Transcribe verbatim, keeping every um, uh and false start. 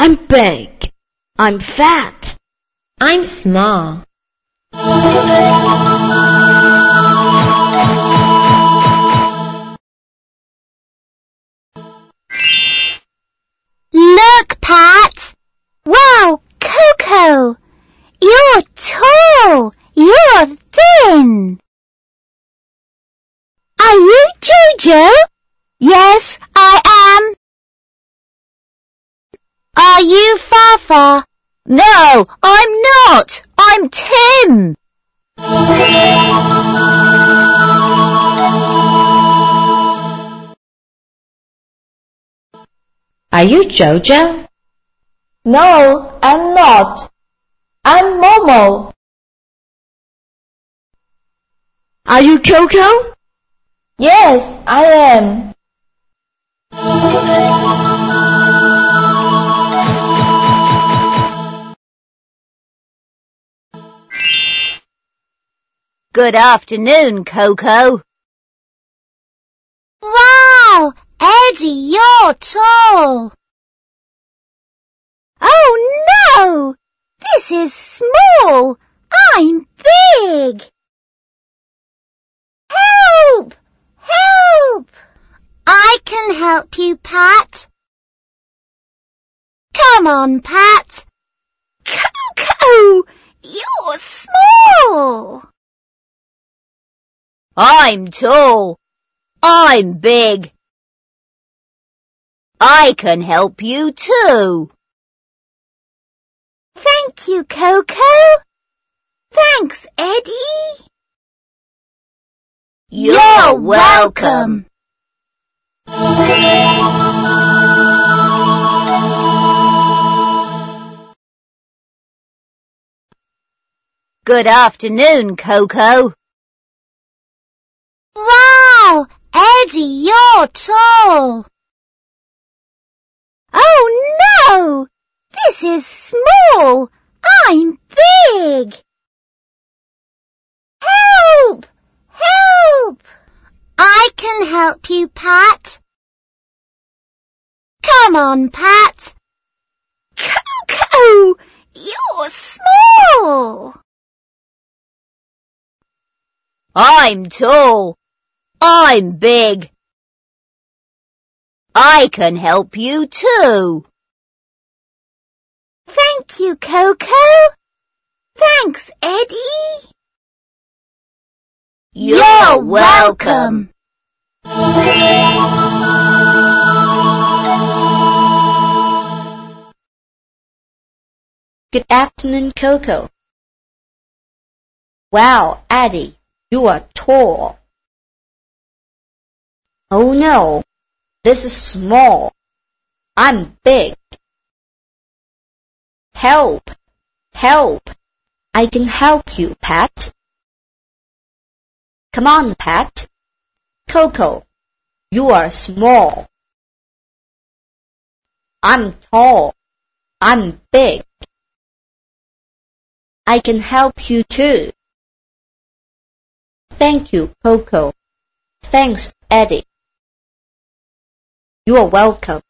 I'm big. I'm fat. I'm small. Look, Pat! Wow, Coco! You're tall! You're thin! Are you Jojo? Yes, I am. Are you Fafa? No, I'm not. I'm Tim. Are you Jojo? No, I'm not. I'm Momo. Are you Coco? Yes, I am. Good afternoon, Coco. Wow, Eddie, you're tall. Oh no! This is small. I'm big. Help! Help! I can help you, Pat. Come on, Pat. Coco, you're small. I'm tall. I'm big. I can help you too. Thank you, Coco. Thanks, Eddie. You're welcome. Good afternoon, Coco. Wow, Eddie, you're tall. Oh no! This is small. I'm big. Help! Help! I can help you, Pat. Come on, Pat. Coco, you're small. I'm tall. I'm big. I can help you too. Thank you, Coco. Thanks, Eddie. You're welcome. Good afternoon, Coco. Wow, Eddie, you are tall. Oh no, this is small. I'm big. Help! Help! I can help you, Pat. Come on, Pat. Coco, you are small. I'm tall. I'm big. I can help you too. Thank you, Coco. Thanks, Eddie. You are welcome.